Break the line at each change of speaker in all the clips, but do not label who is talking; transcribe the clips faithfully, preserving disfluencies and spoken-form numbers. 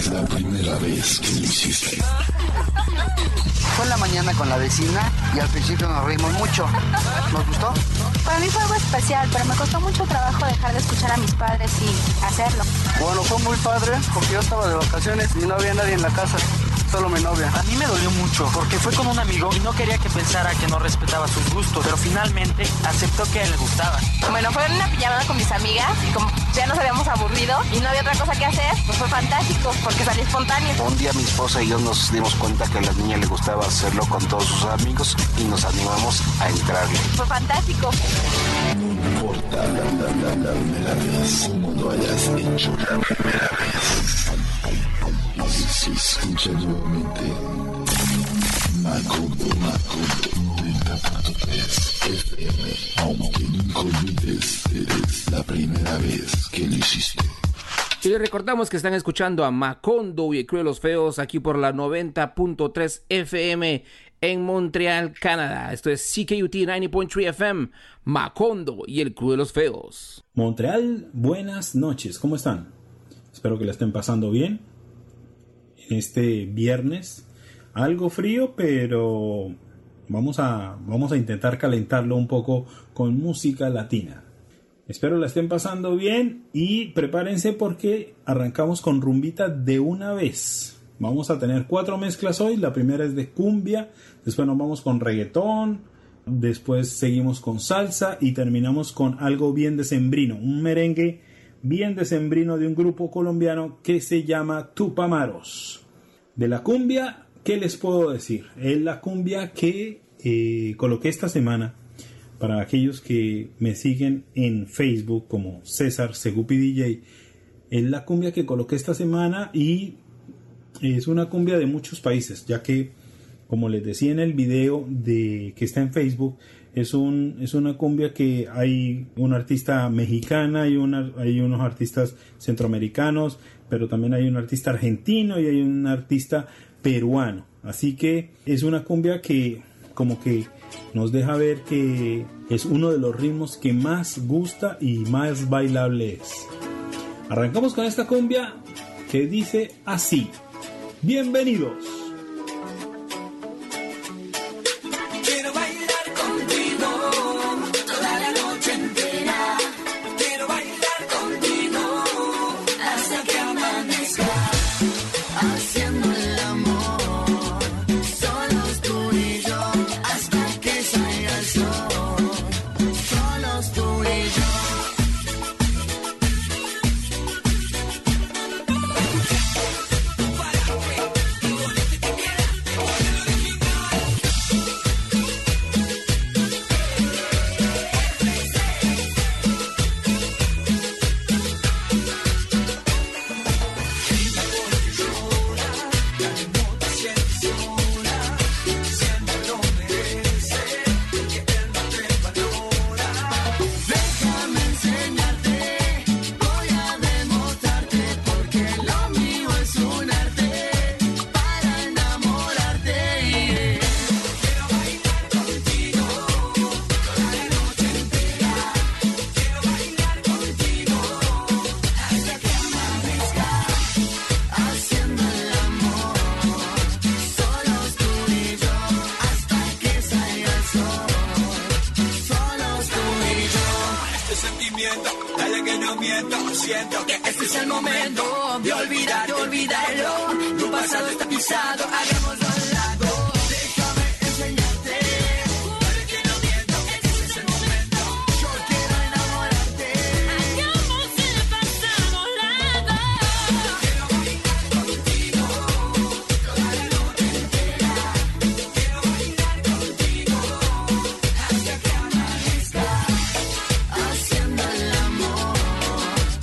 La primera vez que lo hiciste.
Fue en la mañana con la vecina y al principio nos reímos mucho. ¿Nos gustó?
Para mí fue algo especial, pero me costó mucho trabajo dejar de escuchar a mis padres y hacerlo.
Bueno, fue muy padre porque yo estaba de vacaciones y no había nadie en la casa. Solo mi novia.
A mí me dolió mucho porque fue con un amigo y no quería que pensara que no respetaba sus gustos, pero finalmente aceptó que a él le gustaba.
Bueno, fue en una pijamada con mis amigas y como ya nos habíamos aburrido y no había otra cosa que hacer, pues fue fantástico porque salió espontáneo.
Un día mi esposa y yo nos dimos cuenta que a la niña le gustaba hacerlo con todos sus amigos y nos animamos a entrarle.
Fue fantástico.
No importa la, la, la, la primera vez, como lo hayas hecho la primera vez. Si escucha nuevamente Macondo, Macondo noventa punto tres F M. Aunque nunca olvides, eres la primera vez que lo hiciste.
Y les recordamos que están escuchando a Macondo y el Club de los Feos aquí por la noventa punto tres F M en Montreal, Canadá. Esto es C K U T noventa punto tres F M, Macondo y el Club de los Feos.
Montreal, buenas noches, ¿cómo están? Espero que la estén pasando bien. Este viernes algo frío, pero vamos a, vamos a intentar calentarlo un poco con música latina. Espero la estén pasando bien y prepárense porque arrancamos con rumbita de una vez. Vamos a tener cuatro mezclas hoy. La primera es de cumbia, después nos vamos con reggaetón, después seguimos con salsa y terminamos con algo bien decembrino, un merengue bien decembrino de un grupo colombiano que se llama Tupamaros. De la cumbia, ¿qué les puedo decir? Es la cumbia que eh, coloqué esta semana para aquellos que me siguen en Facebook como César Segupi D J. Es la cumbia que coloqué esta semana y es una cumbia de muchos países, ya que, como les decía en el video de, que está en Facebook, Es, un, es una cumbia que hay una artista mexicana, y una, hay unos artistas centroamericanos, pero también hay un artista argentino y hay un artista peruano. Así que es una cumbia que como que nos deja ver que es uno de los ritmos que más gusta y más bailable es. Arrancamos con esta cumbia que dice así. Bienvenidos.
Siento que este es el momento de olvidar, de olvidarlo. Tu pasado está pisado, hagámoslo a un lado. Déjame enseñarte, porque no miento, este es el momento. Yo quiero enamorarte. Hagamos el pasado a un lado. Quiero bailar contigo toda la noche entera. Quiero bailar contigo hasta que amanezca, haciendo el amor.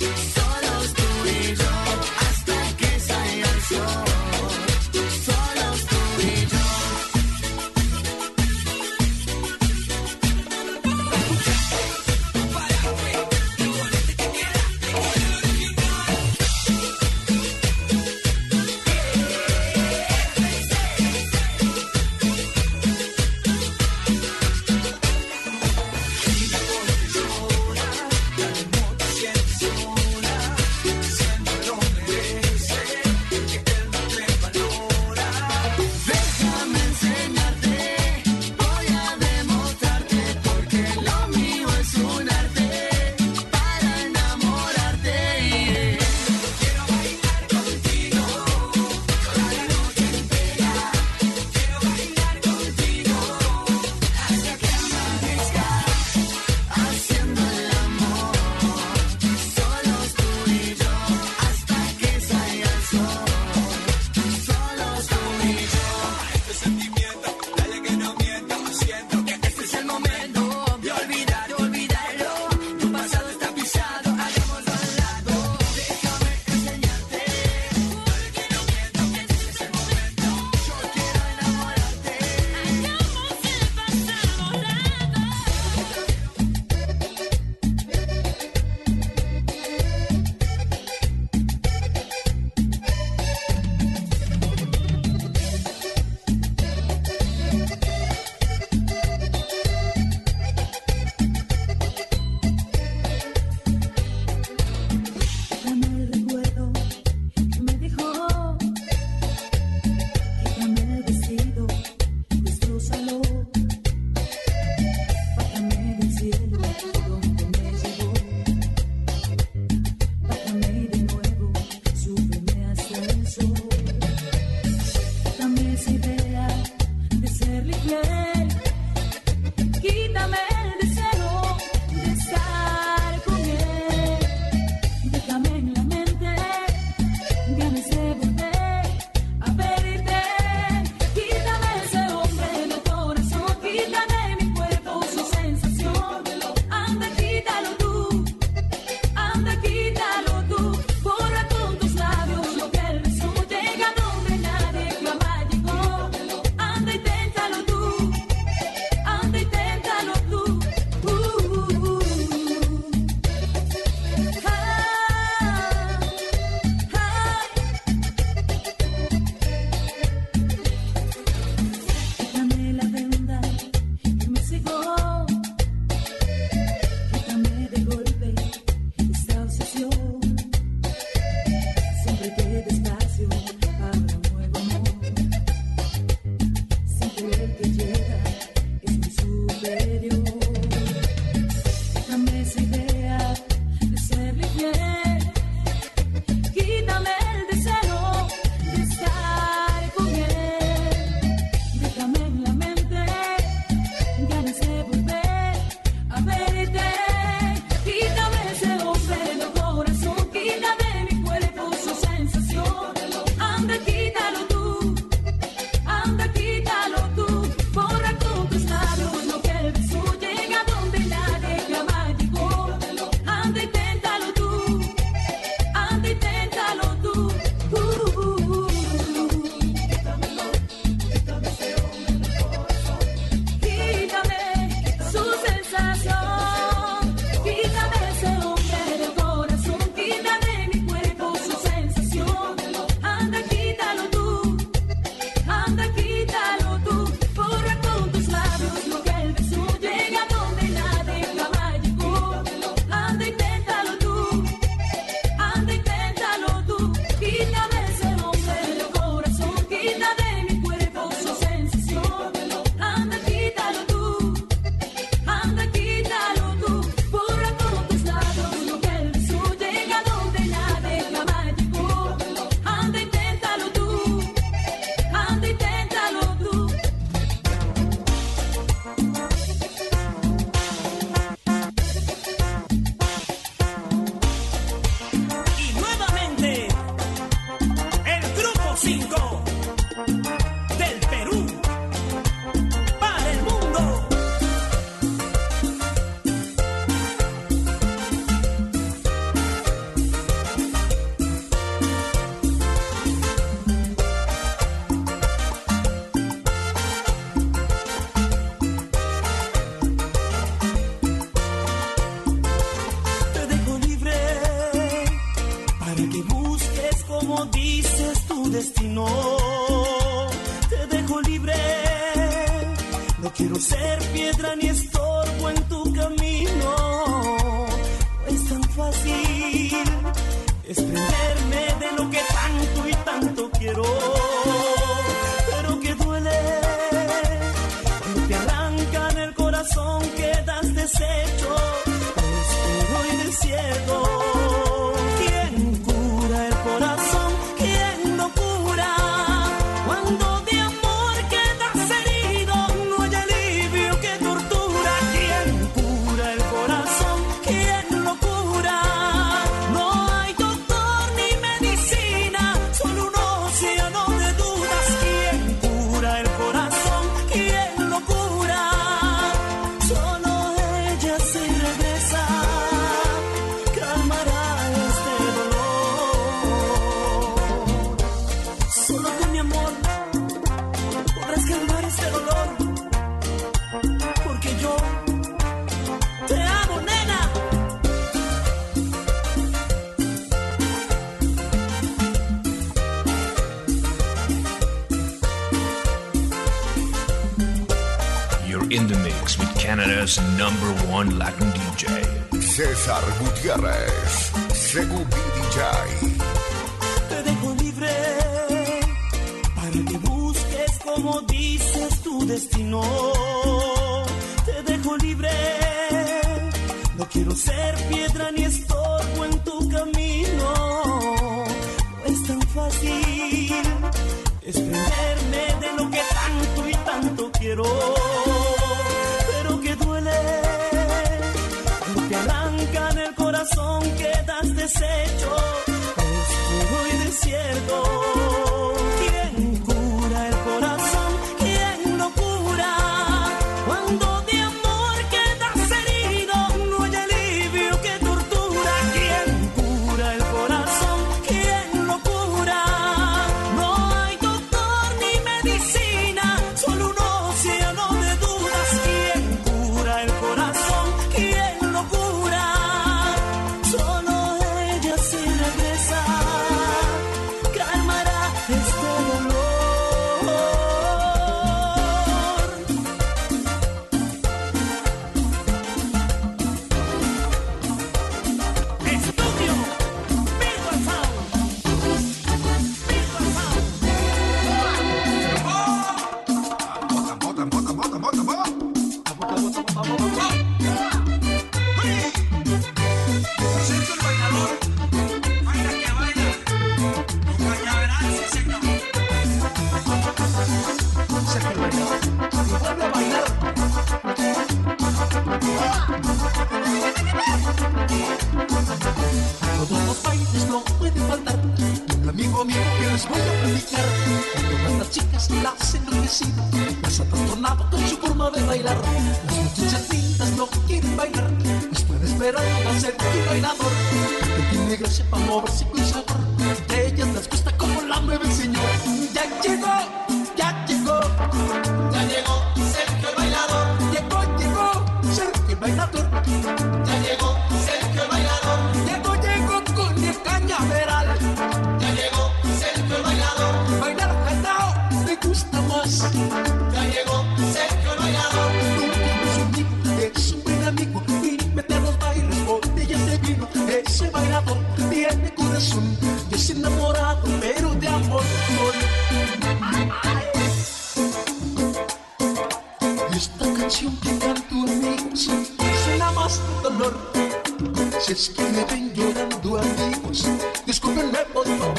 Solos tú y yo, hasta que salga el sol. Solos infiel. Quítame el deseo de estar con él. Déjame en la mente ganas de volver a verte. Quítame ese hombre del corazón, quítame mi cuerpo su sensación. Anda, quítalo tú, anda, quítalo tú. Borra con tus labios lo que el beso llega donde nadie jamás llegó. Anda, inténtalo tú, anda, inténtalo tú. Uh, uh, uh. Ah, ah. Quítame la venda que me cegó. Quítame de golpe esta obsesión. Siempre que despacio habrá un nuevo amor. Siempre el que llega es mi superior. Déjame esa idea de serle fiel. Quítame el deseo de estar con él. Déjame en la mente ganas de volver a verte. Quítame ese hombre del corazón, quítame mi cuerpo su sensación. Anda, quítalo tú, anda, quítalo tú. Borra con tus labios lo que el beso llega donde nadie jamás llegó. Anda, inténtalo tú, anda, inténtalo tú. Uh, uh, uh. Quítame su sensación, quítame ese hombre del corazón, quítame mi cuerpo su sensación. Anda, quítalo tú, anda, quítalo tú. Borra con tus labios lo que el beso llega donde nadie jamás llegó. Anda, inténtalo tú, anda, inténtalo tú. Quítame ese hombre del corazón, quítame mi cuerpo su sensación. Anda, quítalo tú, anda, quítalo tú. Borra con tus labios lo que el beso llega donde nadie jamás llegó. Anda, inténtalo tú, anda, inténtalo tú.
Y nuevamente, el grupo cinco del Perú para el mundo. Te dejo libre para que busques como dices tu destino. Te dejo libre, no quiero ser piedra ni estorbo en tu camino. No es tan fácil desprenderme de lo que tanto y tanto quiero, pero que duele cuando te arrancan el corazón, quedas deshecho, oscuro y desierto. ¿Quién cura el corazón? ¿Quién lo cura? Cuando de amor quedas herido, no hay alivio que tortura. ¿Quién cura el corazón? ¿Quién lo cura? No hay doctor ni medicina, solo un océano de dudas. ¿Quién cura el corazón? ¿Quién lo cura? Solo ella se regresa, calmará este dolor. Solo con mi amor podrás calmar este dolor, porque yo te amo, nena.
You're in the mix with Canada's number one Latin D J.
César Gutiérrez, Segu D J.
Te dejo libre para que busques como dices tu destino. Te dejo libre, no quiero ser piedra ni estorbo en tu camino. No es tan fácil desprenderme de lo que tanto y tanto quiero.
Sergio el bailador y vuelve a bailar. Todos los bailes no puede faltar un amigo mío que les voy a platicar. Todas las chicas las enloquecido, las ha trastornado con su forma de bailar. Las muchachas lindas no quieren bailar, pues puede esperar a ser tu bailador. Que tiene gracia para moverse con sabor, de ellas les gusta como la mueve el señor. Ya llegó, ya llegó, ya llegó Sergio el bailador. Llegó, llegó Sergio el bailador. Ya llegó Sergio el bailador. Llegó, llegó con el cañaveral. Ya llegó Sergio el bailador. Bailar jalao me gusta más. Ya llegó Sergio el bailador. Nunca es un amigo, es un buen amigo y mete a los bailes botellas de vino. Ese bailador tiene corazón y es enamorado pero de amor. Y esta canción que canto, amigos, suena más dolor. Si es que me ven llorando, amigos, discúlpenme por favor.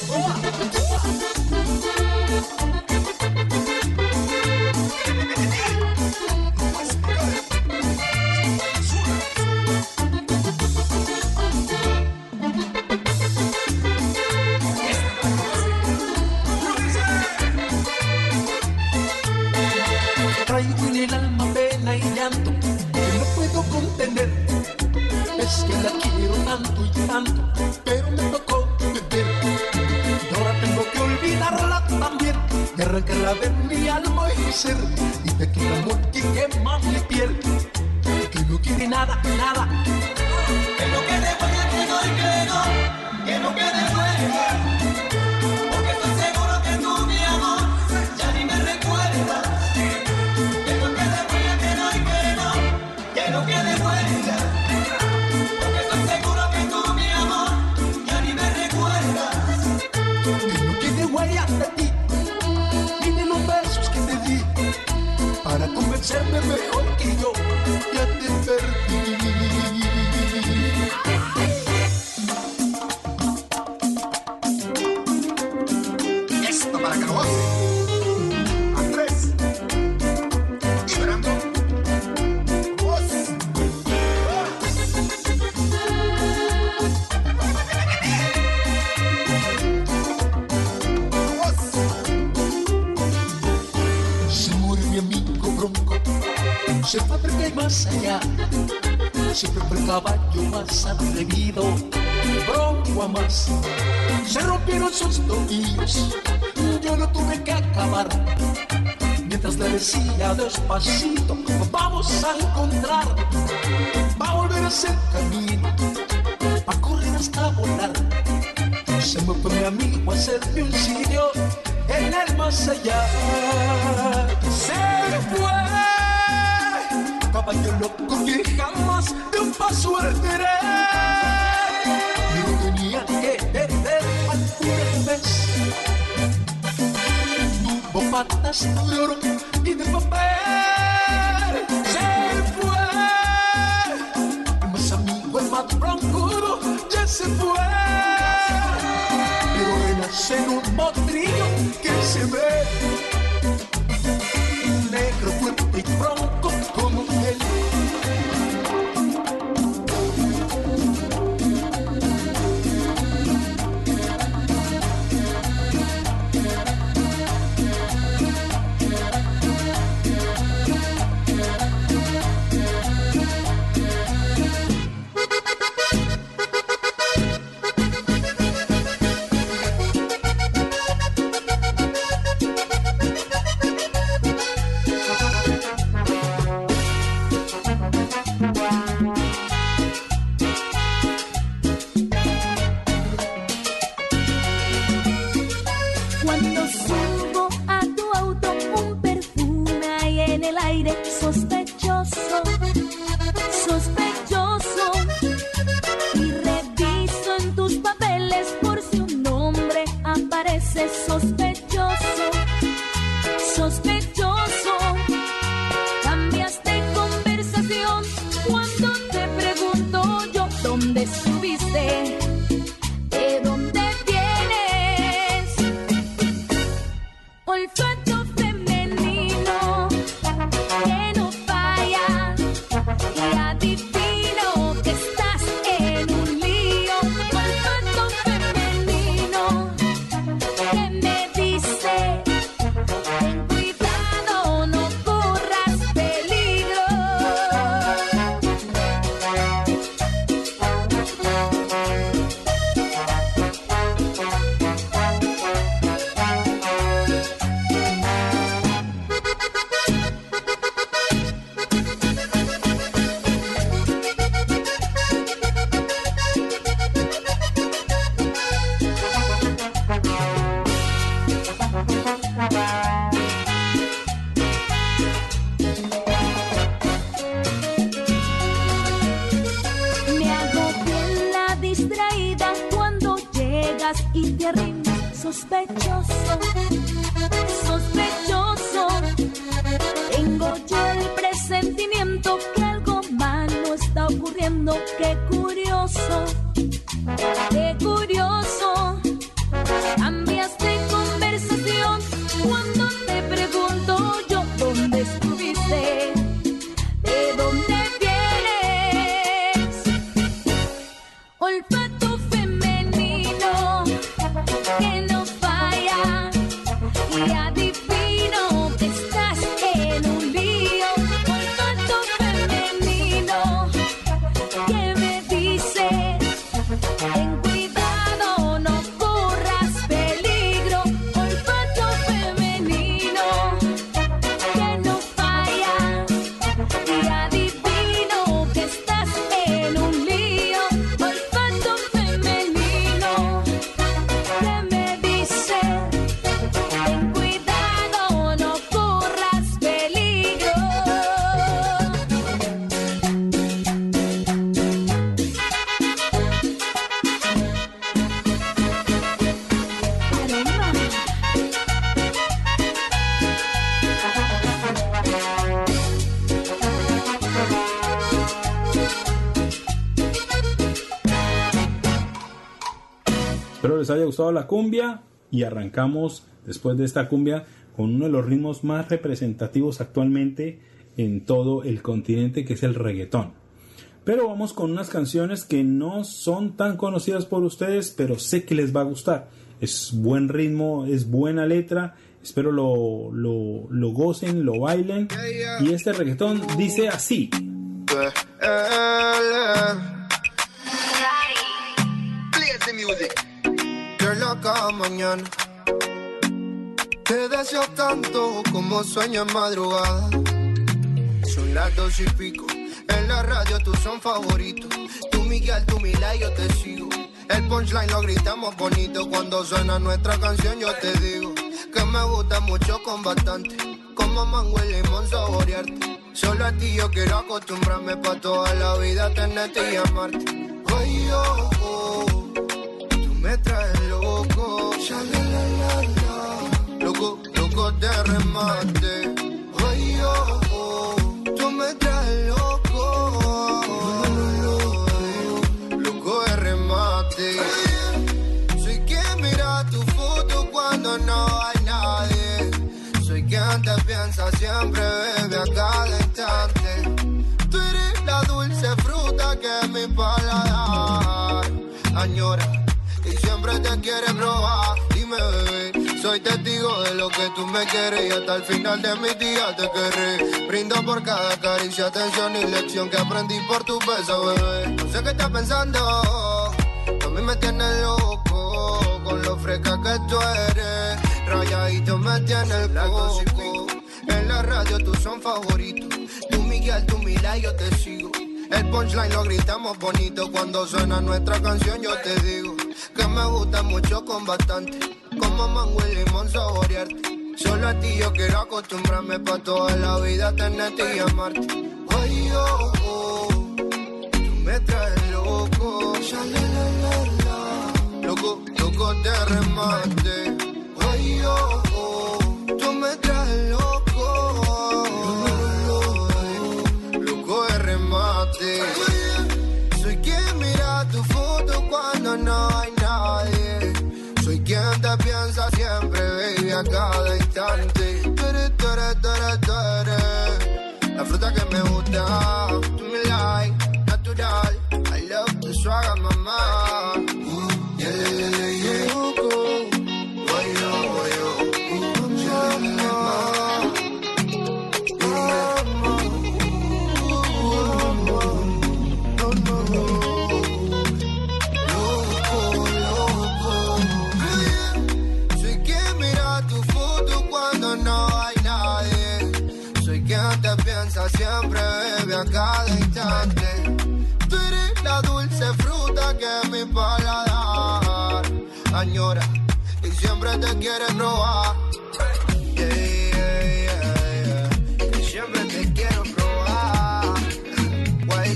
Traigo en el alma pena y llanto que no puedo contener. Es que la quiero tanto y tanto, pero me tocó beber. Y ahora tengo que olvidarla también y arrancarla de mi alma y mi ser. Y de que el amor que quema mi piel, que no quiere nada, nada. Que no quede huella, que no, y que no, que no quede huella. Porque estoy seguro que tú, mi amor, ya ni me recuerdas. Que no quede huella, que no, y que no, que no quede huella. Porque estoy seguro que tú, mi amor, ya ni me recuerdas. Que no quede huella de ti, ni de los besos que te di, para convencerme mejor que yo ya te perdí.
Esto para que lo goce. Andrés y Brando. Voz.
Se murió mi amigo Bronco, se fue porque hay más allá. Siempre fue el caballo más atrevido, Bronco a más. Se rompieron sus tobillos, yo lo tuve que acabar. Mientras le decía despacito, vamos a encontrar, va a volver a ser camino, va a correr hasta volar. Se me fue mi amigo a hacerme un sitio en el más allá. Se fue, caballo loco que jamás de un paso alteré. Pero tenía que perder alguna vez. Tuvo patas de oro y de papel. Se fue, el más amigo, el más broncudo, ya se fue. Pero renace en un potrillo que se ve negro, fuerte y bronco como él.
Cuando subo a tu auto, un perfume hay en el aire, sospechoso, sospechoso. Y reviso en tus papeles por si un nombre aparece, sospechoso, sospechoso. Cambiaste conversación cuando te pregunto yo dónde estuviste. ¿De dónde vienes? Olfato femenino. sospechoso, sospechoso. Tengo yo el presentimiento que algo malo está ocurriendo. Qué curioso, qué curioso. Cambias de conversación cuando te pregunto yo dónde estuviste, de dónde vienes. Olfato femenino que no falla y adivino que estás en un lío. Olfato femenino que me dice ten cuidado, no corras peligro. Olfato femenino que no falla y adivino que estás en un lío. Olfato femenino que me dice ten cuidado, no corras peligro.
Espero les haya gustado la cumbia y arrancamos después de esta cumbia con uno de los ritmos más representativos actualmente en todo el continente, que es el reggaetón. Pero vamos con unas canciones que no son tan conocidas por ustedes, pero sé que les va a gustar. Es buen ritmo, es buena letra, espero lo, lo, lo gocen, lo bailen. Y este reggaetón dice así.
Play the music. Girl, cada mañana te deseo tanto como sueño en madrugada. Son las dos y pico. En la radio tú son favoritos. Tú Miguel, tú Mila y yo te sigo. El punchline lo gritamos bonito. Cuando suena nuestra canción yo te digo que me gusta mucho con bastante. Como mango y limón saborearte. Solo a ti yo quiero acostumbrarme pa' toda la vida tenerte y amarte. Ay, oh, oh, tú me traes loco. Shalalala. Loco, loco de remate. Ay, oh, oh, tú me traes loco. Loco de remate. Soy quien mira tu foto cuando no hay nadie. Soy quien te piensa siempre, bebe, a cada instante. Tú eres la dulce fruta que mi paladar añora y siempre te quiere probar. Dime, bebé, soy testigo de lo que tú me quieres y hasta el final de mis días te querré. Brindo por cada caricia, atención y lección que aprendí por tu beso, bebé. No sé qué estás pensando, a mí me tienes loco con lo fresca que tú eres. Rayadito me tiene el coco. En la radio tú son favoritos. Tú Miguel, tú Mila y yo te sigo. El punchline lo gritamos bonito. Cuando suena nuestra canción yo te digo que me gusta mucho con bastante. Como mango y limón saborearte. Solo a ti yo quiero acostumbrarme pa' toda la vida tenerte y amarte. Ay, oh, oh, tú me traes loco. Shalalala. Loco, loco de remate. Ay, oh, oh, tú me traes loco. Loco de remate. Soy quien mira tu foto cuando no hay nadie. Soy quien te piensa siempre, baby, a cada instante. Tú eres, tú eres, tú eres, tú eres la fruta que me gusta. Tú me like, natural. I love the swagger, mamá. Uh, yeah, yeah, yeah, yeah, yeah. Siempre, bebe, a cada instante. Tú eres la dulce fruta que mi paladar añora y siempre te quiere probar. Yeah, yeah, yeah, yeah. Y siempre te quiero probar. Guay,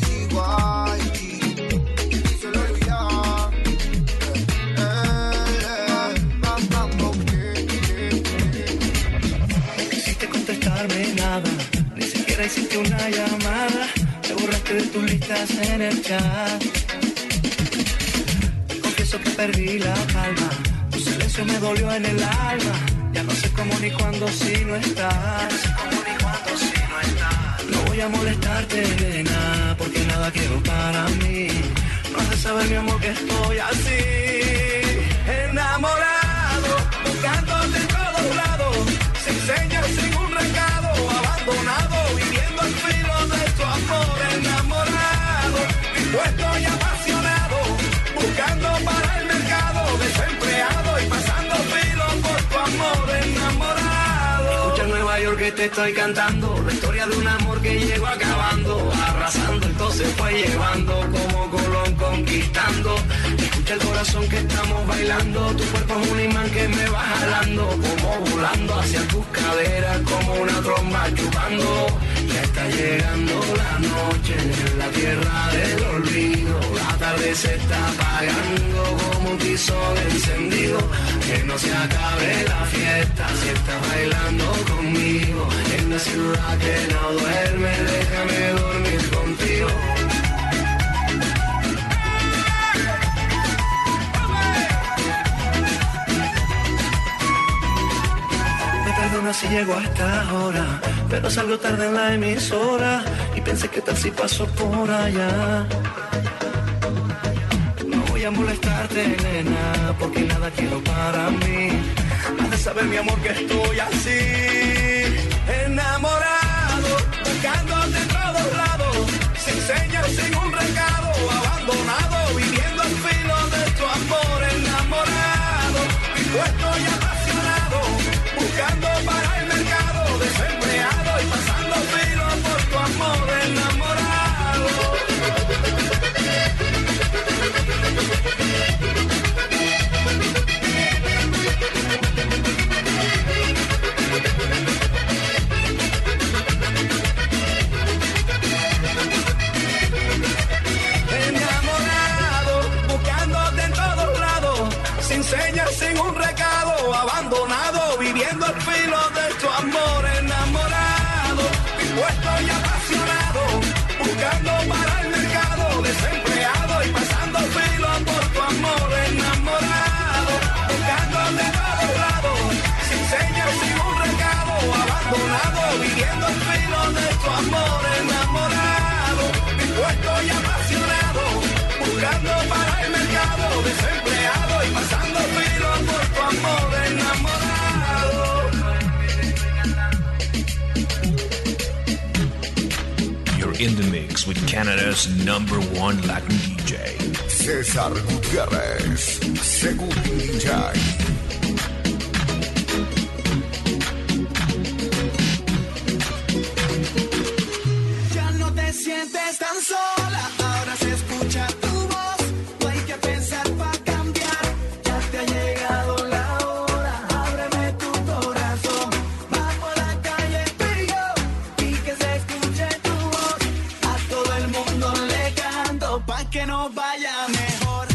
guay, y solo ya. Eh, eh, bam, bam.
mandarme nada, ni siquiera hiciste una llamada, te borraste de tus listas en el chat. Confieso que perdí la calma, tu silencio me dolió en el alma, ya no sé cómo ni cuándo si no estás, no sé cómo ni cuándo si no estás. No voy a molestarte, nena, porque nada quiero para mí, no has de saber mi amor que estoy así, enamorado, buscándote en todos lados, sin señas, sin un recado, abandonado, viviendo al filo de tu amor, enamorado, dispuesto y apasionado, buscando para el mercado, desempleado y pasando filo por tu amor, enamorado. Escucha en Nueva York que te estoy cantando, la historia de un amor que llegó acabando, arrasando, entonces fue llevando, como Colón conquistando. Escucha el corazón que estamos bailando, tu cuerpo es un imán que me va jalando, como volando hacia tus caderas, como una tromba chupando. Ya está llegando la noche en la tierra del olvido, la tarde se está apagando como un tizón encendido, que no se acabe la fiesta si estás bailando conmigo, en la ciudad que no duerme, déjame dormir contigo. Perdona si llego hasta ahora, pero salgo tarde en la emisora y pensé que tal si paso por allá. No voy a molestarte, nena, porque nada quiero para mí, has de saber mi amor que estoy así, enamorado, buscándote en todos lados, sin señas, sin un recado, abandonado, viviendo al filo de tu amor, enamorado, dispuesto y apasionado, buscando para el mercado, desempleado y pasando filo por tu amor, enamorado. Enamorado, buscándote en todos lados, sin señas, sin un recado, abandonado, viviendo al filo de tu amor, enamorado, dispuesto y apasionado, buscando para el mercado, desempleado y pasando filo por tu amor, enamorado, buscándote en todos lados, sin señas, sin un recado, abandonado, viviendo al filo de tu amor, enamorado, dispuesto y apasionado, buscando para el mercado, desempleado y pasando filo por tu amor, enamorado.
You're in the mix with Canada's number one Latin D J,
César Gutiérrez, Segundo D J.
Ya no te sientes tan sola, ahora se escucha tu voz, no hay que pensar para cambiar, ya te ha llegado la hora, ábreme tu corazón, vamos a la calle tú y yo, y que se escuche tu voz, a todo el mundo le canto, pa' que nos vaya mejor.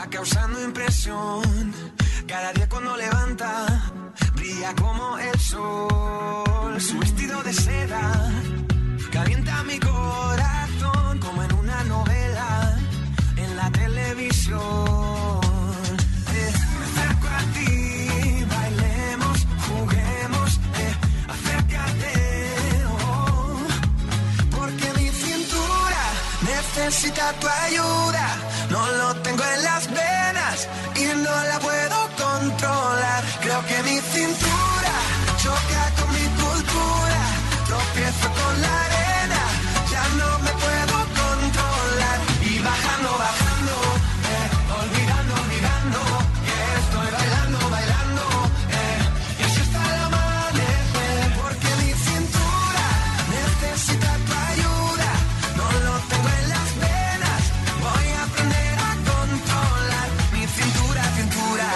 va causando impresión. Cada día cuando levanta, brilla como el sol. Su vestido de seda calienta mi corazón como en una novela en la televisión. Eh, me acerco a ti, bailemos, juguemos, eh, acércate, oh, porque mi cintura necesita tu ayuda. No lo tengo en las venas y no la puedo controlar. Creo que mi cintura choca con mi cultura. Tropiezo con la arena, ya no me puedo controlar. Y bajando, bajando, eh, olvidando, olvidando, que estoy bailando, bailando, eh, y así hasta el amanecer. Porque mi cintura necesita tu ayuda. No lo tengo en las venas, voy a aprender a controlar mi cintura, cintura.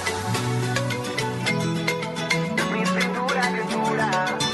Mi cintura, cintura.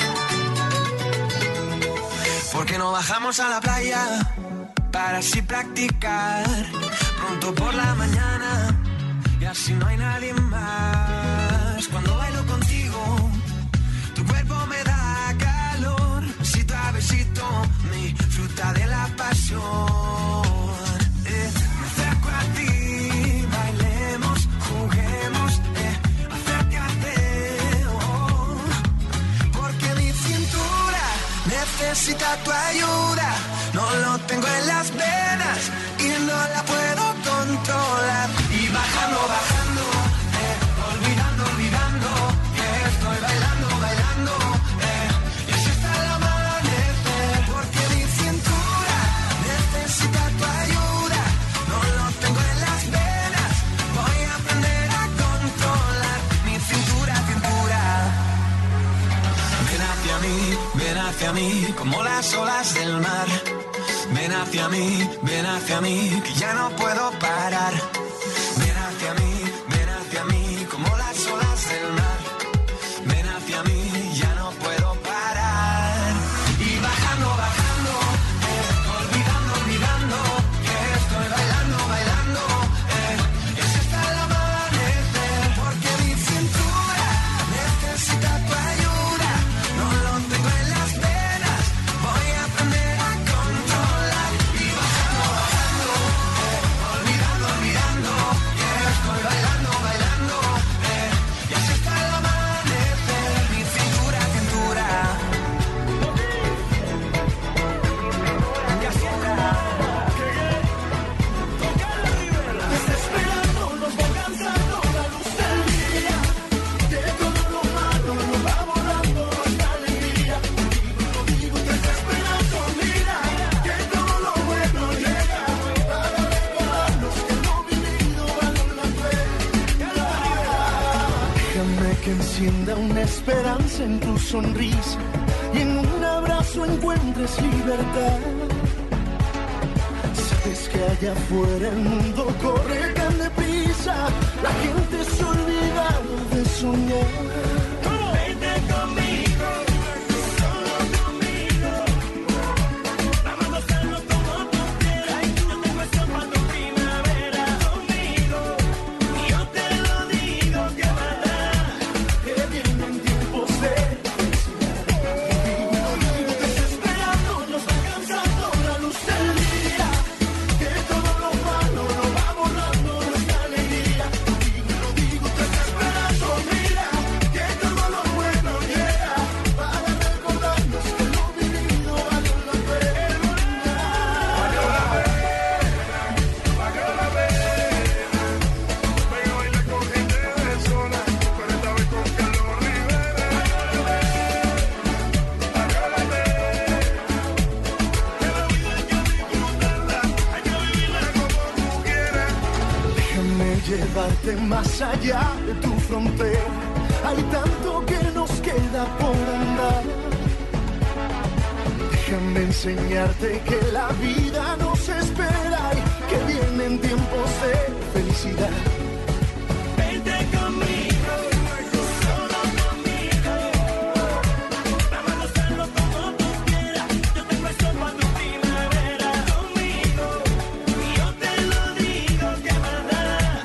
Porque no bajamos a la playa para así practicar pronto por la mañana y así no hay nadie más. Cuando bailo contigo, tu cuerpo me da calor. Besito a besito, mi fruta de la pasión. Eh, me acerco a ti, bailemos, juguemos, eh, acércate, oh, porque mi cintura necesita tu ayuda. No lo tengo en las venas y no la puedo controlar. Y bajando, bajando, eh, olvidando, olvidando, que estoy bailando, bailando, eh, y así hasta el amanecer. Porque mi cintura necesita tu ayuda. No lo tengo en las venas, voy a aprender a controlar mi cintura, cintura. Ven hacia mí, ven hacia mí, como las olas del mar. Ven hacia mí, ven hacia mí, que ya no puedo parar. Ven hacia mí, ven hacia mí, como las olas del mar. Ven hacia mí, ya no puedo parar. Y bajando, bajando, eh, olvidando, olvidando, que estoy bailando, bailando, eh, y así hasta el amanecer. Porque mi cintura necesita tu ayuda. No lo tengo en las venas, voy a aprender a controlar. Y bajando, bajando, eh, olvidando, olvidando, que estoy bailando, bailando, eh, y así hasta el amanecer. Mi cintura, cintura.
Desesperando, nos va alcanzando la luz del día. Que todo lo malo nos va borrando nuestra alegría. Digo, lo digo, desesperando, mira. Que todo lo bueno llega. Para recordarnos que lo vivido vale la pena. Déjame que encienda una esperanza en tu sonrisa y en un abrazo encuentres libertad. Sabes que allá afuera el mundo corre tan deprisa, la gente se olvida de soñar. Vente conmigo, solo conmigo, vamos a hacerlo como tú quieras. Yo tengo eso para tu primavera. Conmigo, yo te lo digo, que verdad, que vienen tiempos de felicidad. Digo, digo, desesperando, nos va alcanzando la luz del día. Que todo lo malo nos va borrando nuestra alegría. Digo, lo digo, desesperando, mira. Que todo lo bueno llega. Para recordarnos que lo vivido vale la pena. Déjame llevarte más allá de tu frontera. Hay tanto que nos queda por andar. Déjame enseñarte que la vida nos espera y que vienen tiempos de felicidad. Vente conmigo, solo conmigo, vamos a hacerlo como tú quieras. Yo tengo eso para tu primavera. Conmigo, yo te lo digo, que verdad,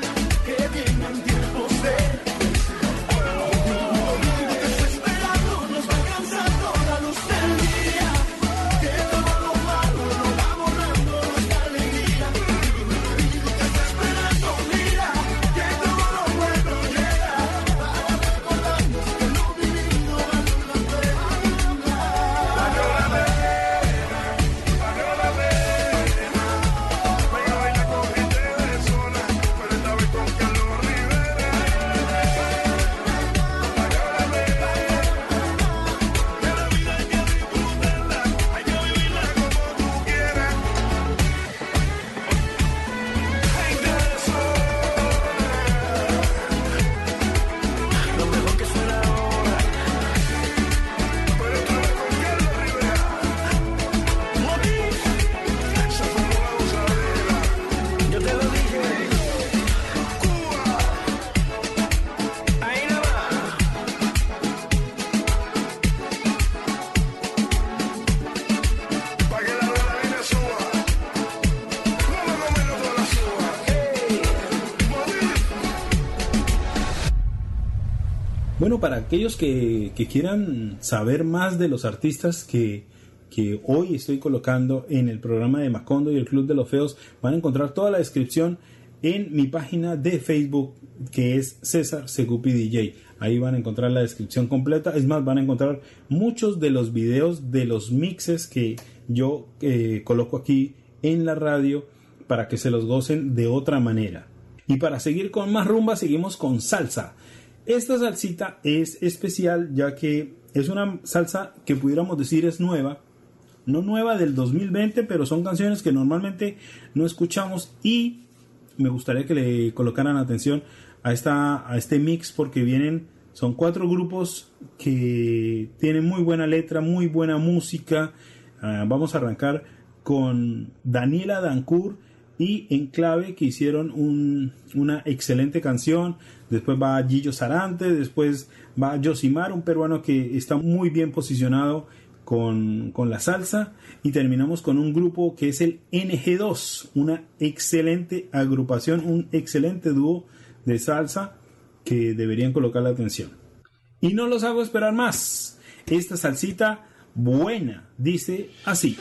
Bueno, para aquellos que, que quieran saber más de los artistas que, que hoy estoy colocando en el programa de Macondo y el Club de los Feos, van a encontrar toda la descripción en mi página de Facebook, que es César Segupi D J. Ahí van a encontrar la descripción completa. Es más, van a encontrar muchos de los videos de los mixes que yo eh, coloco aquí en la radio para que se los gocen de otra manera. Y para seguir con más rumba, seguimos con salsa. Esta salsita es especial ya que es una salsa que pudiéramos decir es nueva. No nueva del dos mil veinte, pero son canciones que normalmente no escuchamos y me gustaría que le colocaran atención a, esta, a este mix porque vienen, son cuatro grupos que tienen muy buena letra, muy buena música. Uh, vamos a arrancar con Daniela Dancourt y Enclave, que hicieron un, una excelente canción. Después va Gillo Sarante, después va Josimar, un peruano que está muy bien posicionado con, con la salsa, y terminamos con un grupo que es el N G dos, una excelente agrupación, un excelente dúo de salsa que deberían colocar la atención. Y no los hago esperar más. Esta salsita buena dice así.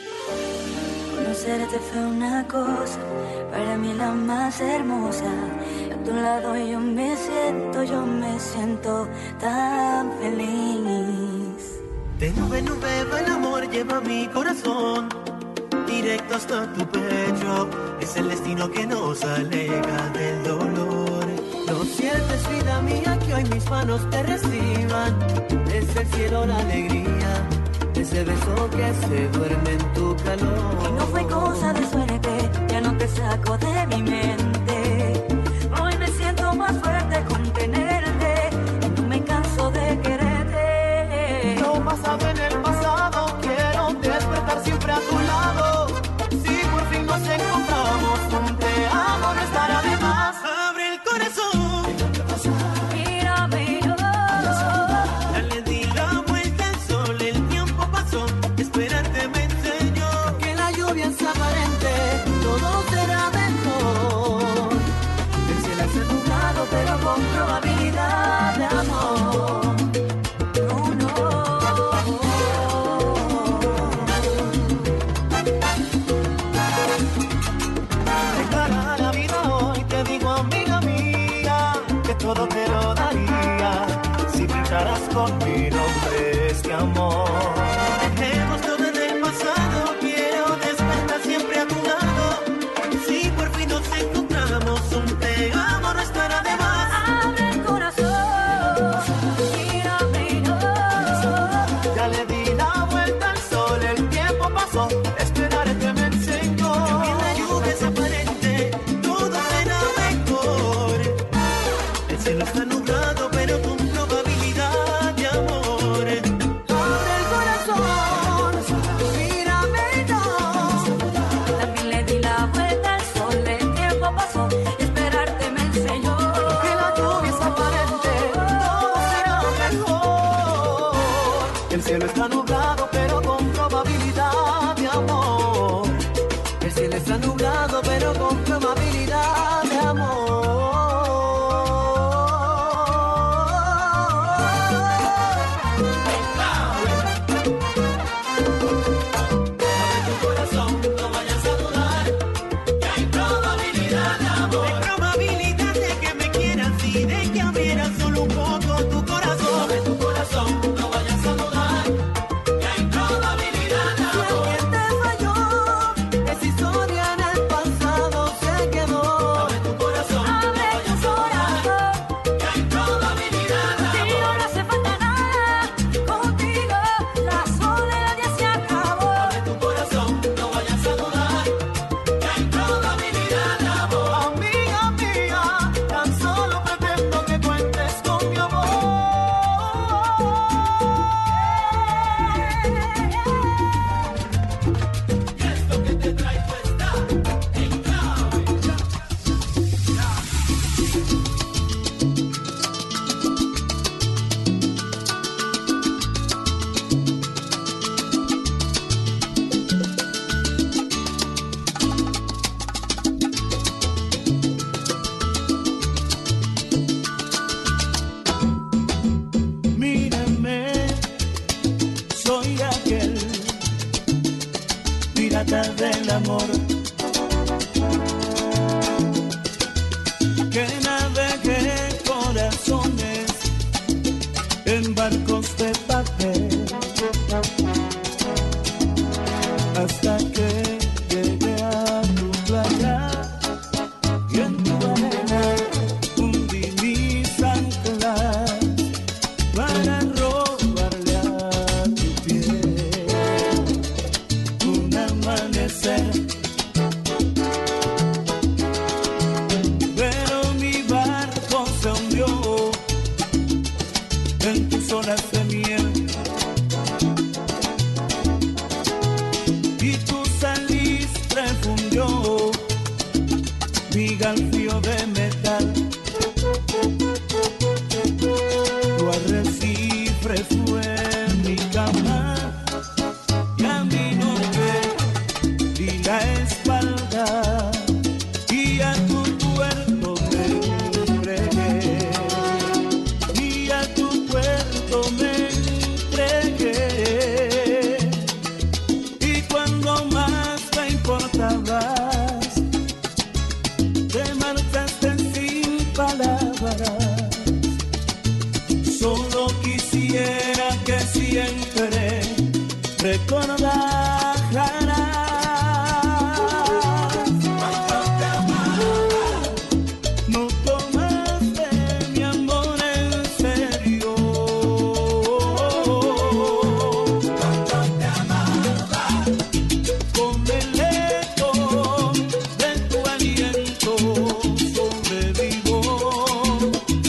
Conocerte fue una cosa, para mí la más hermosa. A tu lado yo me siento, yo me siento tan feliz.
De nube en nube va el amor, lleva mi corazón directo hasta tu pecho. Es el destino que nos aleja del dolor. Lo cierto es, vida mía, que hoy mis manos te reciban. Es el cielo la alegría, ese beso que se duerme en tu calor.
Y no fue cosa de suerte, ya no te saco de mi mente. Hoy me siento más fuerte con tenerte, no me canso de quererte.
Lo pasado en el pasado, quiero despertar siempre a tu lado. Si por fin nos encontramos, un te amo no estará de más. Abre el corazón.
Mírame yo.
Dale, di la vuelta al sol, el tiempo pasó. Esperarte me enseñó que la lluvia es aparente, todo será mejor. El cielo es nublado, pero con probabilidad de amor. No, no. Declara a la vida hoy, te digo, amiga mía, que todo te lo daría si pintaras con mi nombre este amor. Dejemos todo en el pasado, quiero despertar siempre a tu lado. Si por fin nos encontramos, un te amo no estará de más.
Abre el corazón, mírame yo.
Ya le di la vuelta al sol, el tiempo pasó, esperarte me enseñó que la lluvia es aparente, todo será mejor. El cielo está nublado, pero con probabilidad de amor. Abre el corazón, mírame yo.
También le di la vuelta al sol, el tiempo pasó, esperarte me enseñó.
Que la lluvia es aparente, todo será mejor. El cielo está nublado, pero con probabilidad de amor. El cielo está nublado, pero con probabilidad de amor. Abre tu corazón, no vayas a dudar, que hay probabilidad de amor. Hay probabilidad de que me quieras y de que abrieras solo un poco tu corazón. Abre tu corazón, no vayas a dudar, que hay probabilidad de amor. Si alguien te falló, esa historia en el pasado se quedó. amor. Que navegue corazones en barcos de papel hasta que llegue a tu playa y en tu arena hundí mis anclas para robarle a tu piel un amanecer. Pero mi barco se hundió en tus olas de miel y tu salistre fundió mi galfio de metal. Tu arrecife fue mi cama y a mi noche di la espalda y a tu puerto me entregué y a tu puerto me entregué. Y cuando más te importabas te marchaste sin palabras. Solo quisiera que siempre recordaras cuando te amaba. No tomaste mi amor en serio. Cuando te amaba, con el eco de tu aliento sobrevivo.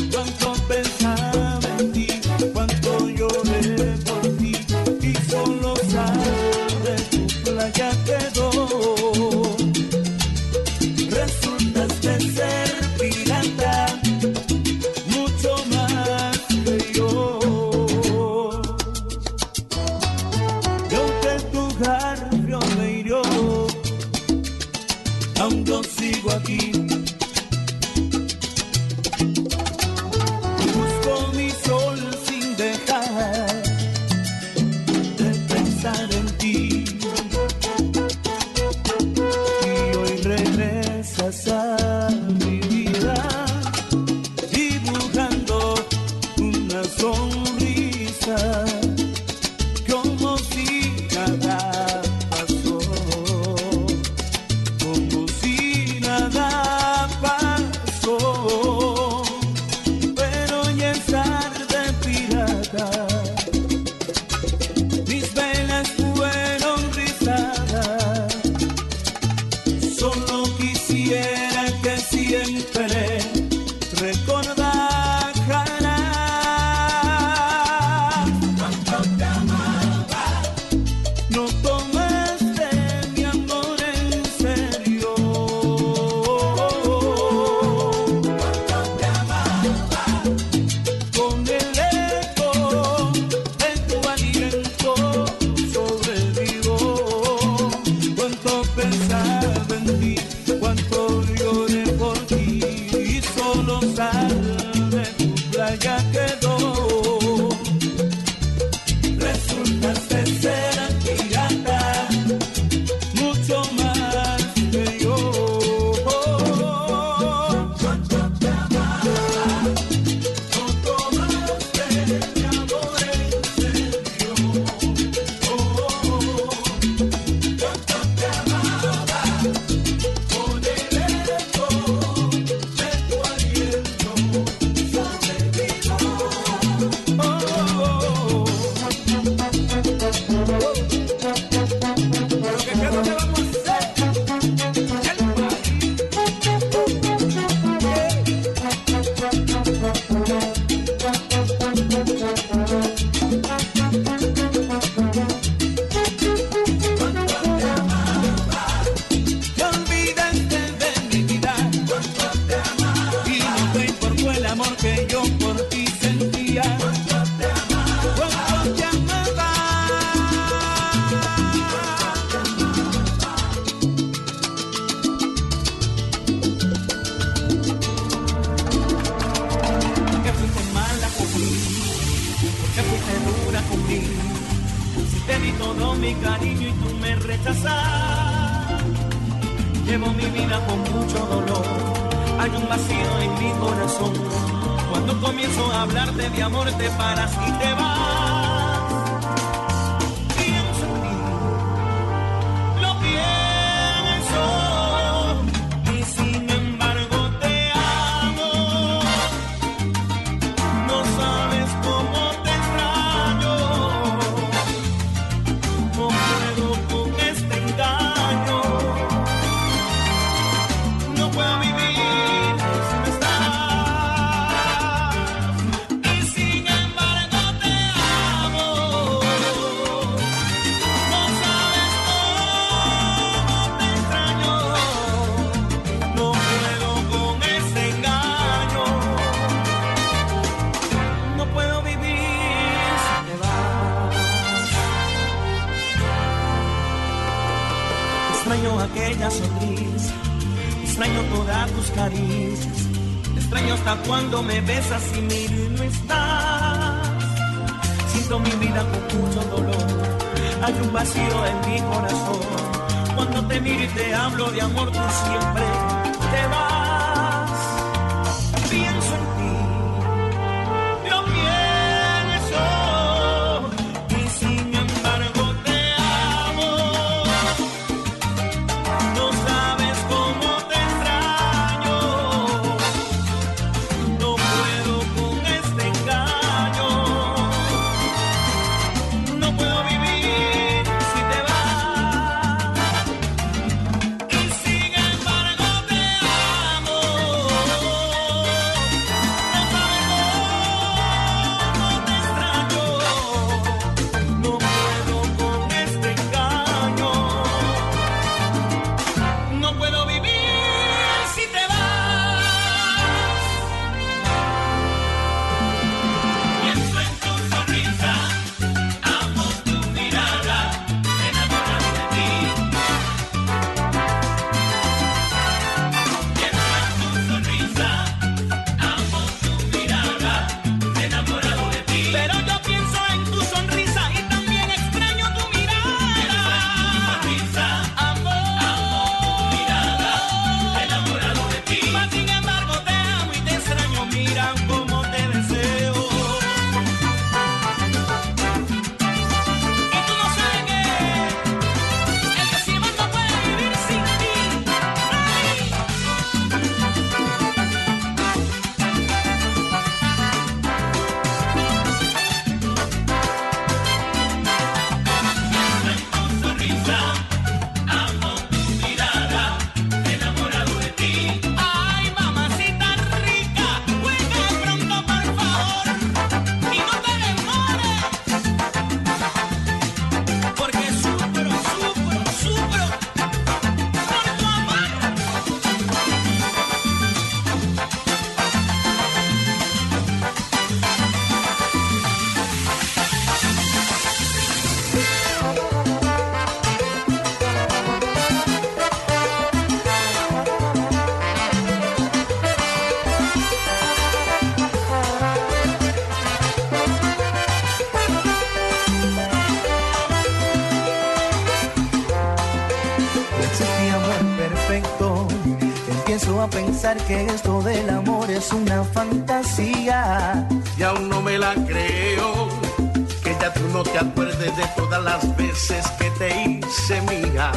Llevo mi vida con mucho dolor, hay un vacío en mi corazón. Cuando comienzo a hablarte de amor te paras y te vas. Pienso en ti, lo pienso, y sin embargo te amo. No sabes cómo te extraño, no puedo con este engaño. No puedo vivir si no estás, y sin embargo te amo. No sabes cómo te extraño, no puedo con ese engaño. No puedo vivir si te vas. Extraño aquella sonrisa, extraño todas tus caricias, extraño hasta cuando me besas y miro y no estás. Siento mi vida con mucho dolor, hay un vacío en mi corazón. Cuando te miro y te hablo de amor, tú siempre te vas. Pienso en ti, lo pienso, y sin embargo te amo. No sabes cómo te extraño, no puedo con este engaño. No puedo vivir si te vas, y sin embargo te amo. No sabes cómo te extraño, no puedo con este engaño. No puedo vivir si te vas. Pienso en tu sonrisa, amo tu mirada, enamorado de ti. Pienso en tu sonrisa, amo tu mirada, enamorado de ti. Pero yo pienso en tu sonrisa y también extraño tu mirada. Pienso en tu sonrisa, amo, amo tu mirada, enamorado de ti. Mas sin embargo te amo y te extraño, mira cómo te deseo. Y tú no sabes que el que se ama no puede vivir sin ti. Ay. Pienso en tu sonrisa, amo tu mirada, enamorado de ti. Ay, mamacita rica, juega pronto por favor y no te demores, porque sufro, sufro, sufro por tu amor.
No existe amor perfecto. Empiezo a pensar que esto del amor es una fantasía.
Y aún no me la creo, que ya tú no te acuerdes de todas las veces que te hice mía.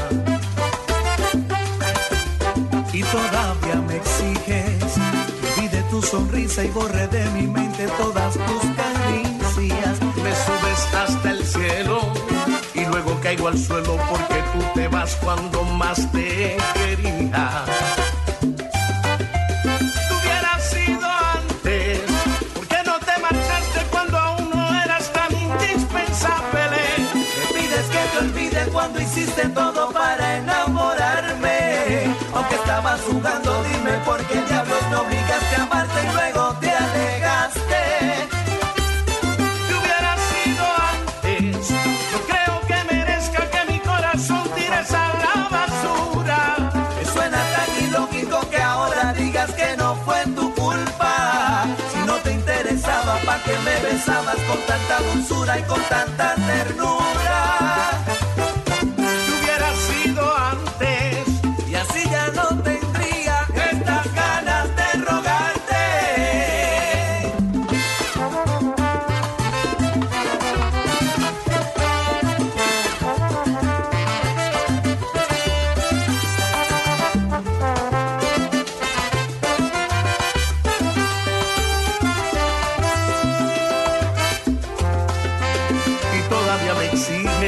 Y todavía me exiges que olvide tu sonrisa y borre de mi mente todas tus caricias.
Me subes hasta el cielo y luego caigo al suelo porque tú te vas cuando más te quería. Tú hubieras sido antes, ¿por qué no te marchaste cuando aún no eras tan indispensable?
Me pides que te olvide cuando hiciste todo para enamorarme. Aunque estabas jugando, dime por qué diablos me obligaste a amarte y luego te alegaste.
Tú hubieras sido antes, no creo que merezca que mi corazón tires a la basura.
Me suena tan ilógico que ahora digas que no fue tu culpa. Si no te interesaba, ¿pa' qué me besabas con tanta dulzura y con tanta ternura?
Tú hubieras sido antes,
y así ya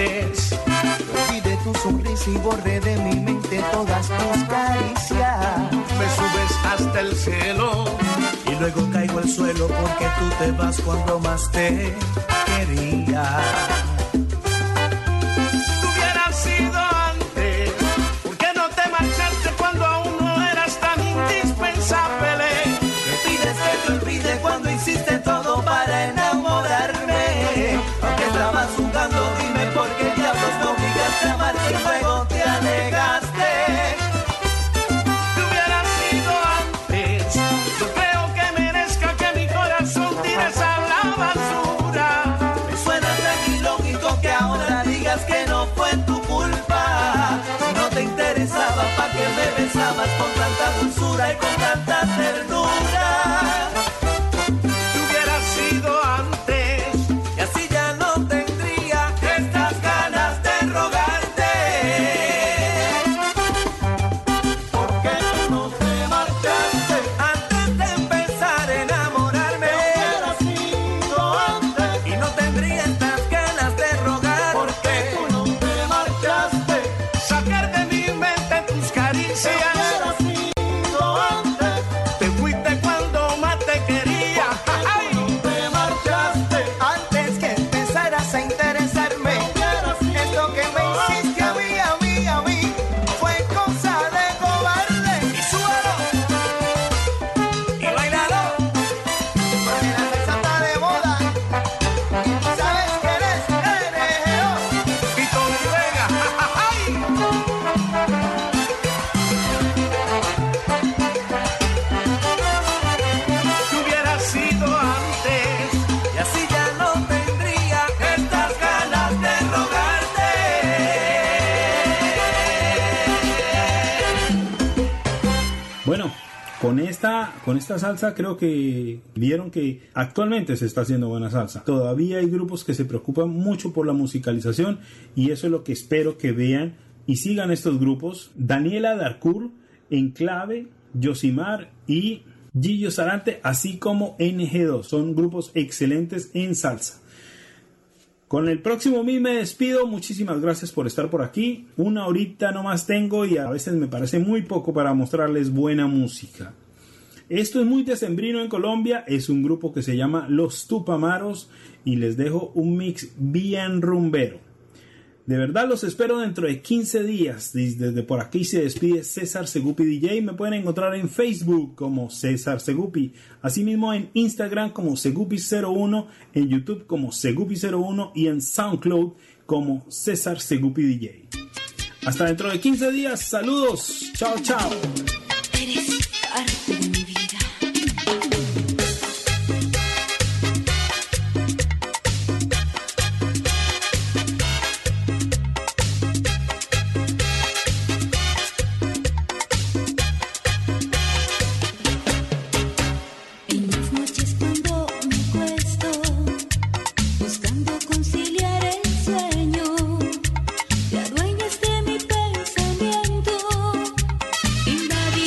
antes.
Olvidé tu sonrisa y borré de mi mente todas tus caricias.
Me subes hasta el cielo
y luego caigo al suelo porque tú te vas cuando más te quería.
Tú hubieras sido antes, ¿por qué no te marchaste cuando aún no eras tan indispensable?
Me pides que te olvide cuando hiciste todo para enamorarme. Aunque estabas jugando, dime por qué diablos me obligaste a amarte y luego te alegaste.
Tú hubieras sido antes, yo creo que merezca que mi corazón tires a la basura.
Me suena tan ilógico que ahora digas que no fue tu culpa. Si no te interesaba, ¿pa' qué me besabas con tanta dulzura y con tanta ternura?
Tú hubieras sido antes,
y así ya no tendría estas ganas de rogarte. ¿Por qué no te marchaste antes de empezar a enamorarme? Hubiera sido antes, y no tendría estas ganas de rogar. ¿Por qué no te marchaste?
sacar de mi mente tus caricias.
Hubiera sido antes,
Te fuiste cuando más te quería. Ay.
no te marchaste antes que empezaras a interesarme. Esto que me hiciste a mí, a mí, a mí, fue cosa de cobarde.
Y súbelo.
Y bailalo, porque la salsa está de moda. Sabes que eres N G O.
Y Tony Vega. Ay. Tú hubieras sido antes,
Y así ya no tendría estas ganas de rogarte.
Bueno, con esta, con esta salsa creo que vieron que actualmente se está haciendo buena salsa. Todavía hay grupos que se preocupan mucho por la musicalización y eso es lo que espero que vean y sigan estos grupos. Daniela Darcourt, Enclave, Yosimar y Gillo Sarante, así como N G dos. Son grupos excelentes en salsa. Con el próximo mí me despido. Muchísimas gracias por estar por aquí. Una horita nomás tengo y a veces me parece muy poco para mostrarles buena música. Esto es muy decembrino en Colombia. Es un grupo que se llama Los Tupamaros y les dejo un mix bien rumbero. De verdad los espero dentro de quince días. Desde por aquí se despide César Segupi D J. Me pueden encontrar en Facebook como César Segupi. Asimismo en Instagram como Segupi cero uno, en YouTube como Segupi cero uno y en SoundCloud como César Segupi D J. Hasta dentro de quince días. Saludos. Chao, chao.
Eres parte de mi vida. En las noches cuando me acuesto, buscando conciliar el sueño, te adueñas de mi pensamiento, invadiendo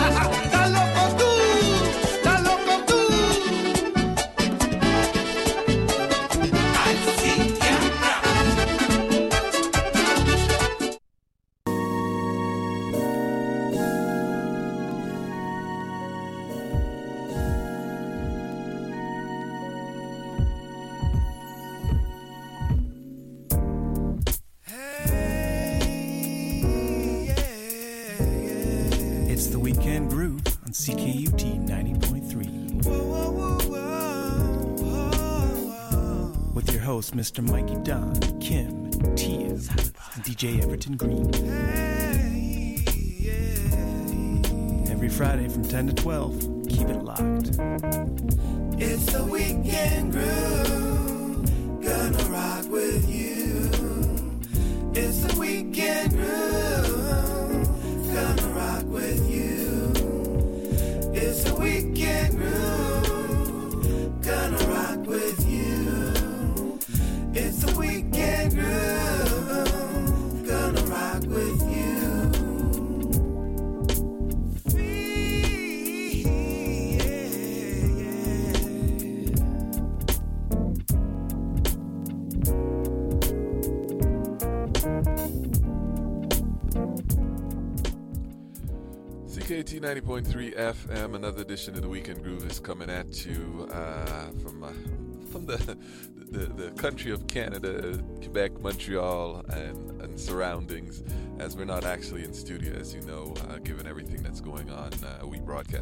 Estás loco tú, estás loco tú. Así que
It's the Weekend Groove on C K U T ninety point three. With your host, Mister Mikey Don, Kim, Tiaz, and D J Everton Green. Every Friday from ten to twelve, keep it locked.
It's the Weekend Groove, gonna rock with you. It's the Weekend Groove, gonna rock with you. It's the Weekend Groove, gonna rock with you. It's the Weekend Groove, gonna rock with you.
C K T ninety point three F M, another edition of the Weekend Groove is coming at you uh, from uh, from the, the the country of Canada, Quebec, Montreal, and, and surroundings, as we're not actually in studio, as you know, uh, given everything that's going on. Uh, we broadcast